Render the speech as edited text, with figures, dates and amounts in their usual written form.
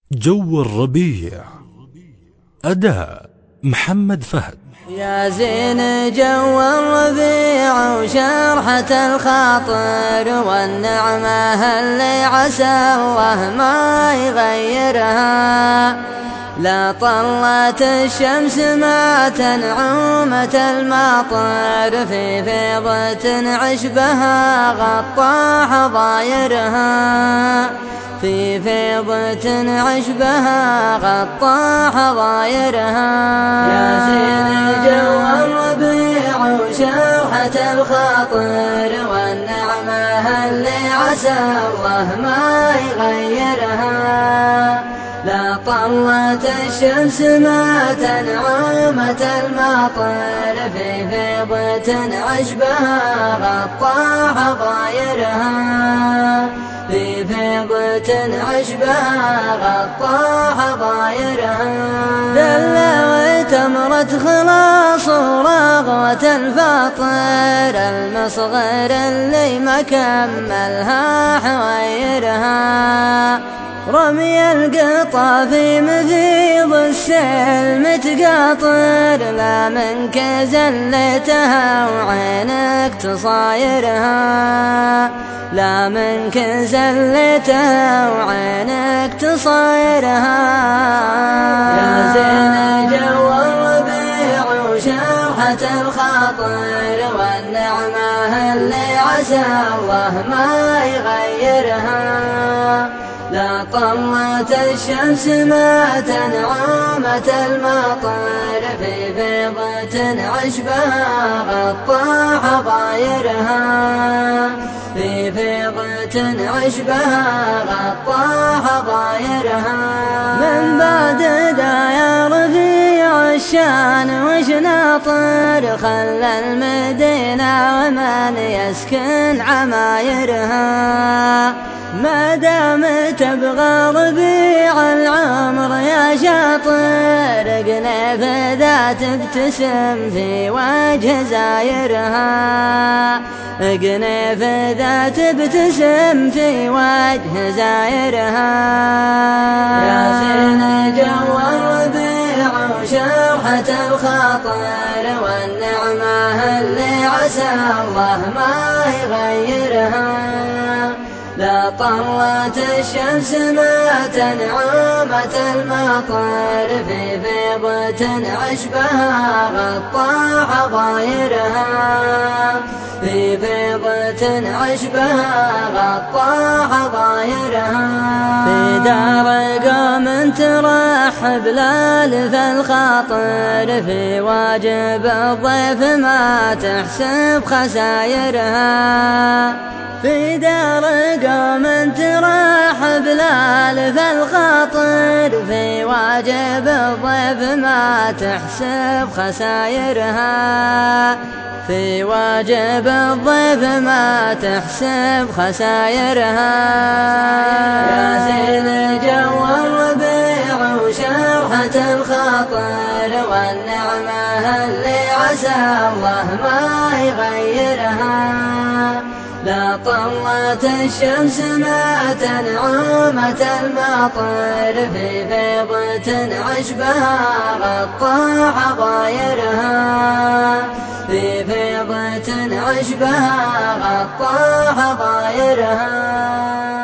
جو الربيع. أداء محمد فهد. يا زين جو الربيع وشرحة الخاطر والنعمة اللي عسى الله ما يغيرها. لا طلت الشمس ما تنعمت المطر في فيضة عشبها غطى حظايرها. في فيضة عشبها غطى حظايرها. يا زين جو الربيع وشرحة الخاطر والنعمة اللي عسى الله ما يغيرها. لا طلت الشمس ما تنعمت المطر في فيضة عشبها غطى حظايرها. في فيضة عشبها غطى حظايرها. دلوت تمرة خلاص ورغوة الفطر المصغر اللي ما كملها حويرها. رمي القطا في مفيض السلم تقاطر لا منك زلتها وعينك تصايرها. لا منك زلتها وعينك تصايرها. يا زين جو الربيع وشرحة الخاطر والنعمة اللي عسى الله ما يغيرها. لا طلت الشمس ما تنعمت المطر في فيضة عشبها غطى حظايرها. في فيضة عشبها غطى حظايرها. من بعد دا يا ربيع الشان وش ناطر خلى المدينة ومن يسكن عمايرها. ما دام تبغى ربيع العمر يا شاطر قنيف ذا تبتسم في وجه زايرها. قنيف ذا تبتسم في وجه زايرها. يا زين جو الربيع وشرحة الخاطر والنعمة اللي عسى الله ما يغيرها. لا طلت الشمس ما تنعمت المطر في فيضة عشبها غطى حظايرها. في فيضة عشبها غطى حظايرها. في دار قوم ترحب الألف الخاطر في واجب الضيف ما تحسب خسايرها. في دار قوم ترحب الألف الخاطر في واجب الضيف ما تحسب خسايرها. في واجب الضيف ما تحسب خسايرها. يا زين جو الربيع وشرحة الخاطر والنعمة اللي عسى الله ما يغيرها. لا طلت الشمس ما تنعمت المطر في فيضة عشبها غطى حظايرها. في فيضة عشبها غطى حظايرها.